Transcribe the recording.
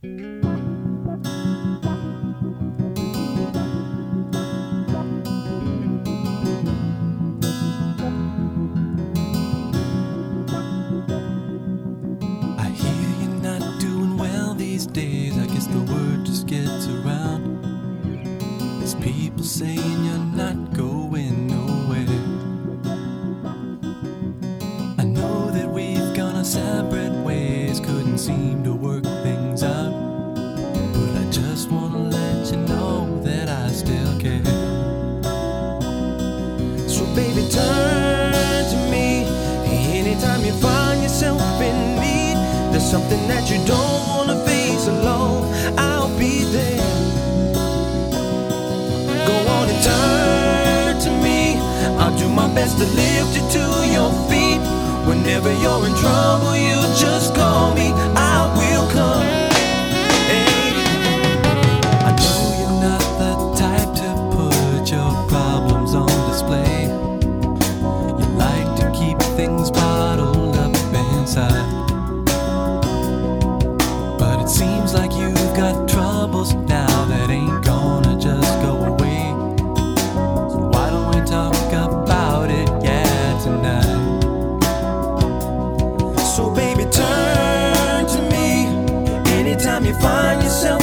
I hear you're not doing well these days. I guess the word just gets around. There's people saying you're not going nowhere. I know that we've gone our separate ways, couldn't seem to work things out. But I just wanna let you know that I still care. So baby, turn to me anytime you find yourself in need. There's something that you don't wanna face alone, I'll be there. Go on and turn to me, I'll do my best to lift you to your feet. Whenever you're in trouble, you just call me, I will come. Hey. I know you're not the type to put your problems on display. You like to keep things bottled up inside. But it seems like you've got troubles now that ain't gonna just go away. So why don't we talk about it, yeah, tonight? So baby, turn to me anytime you find yourself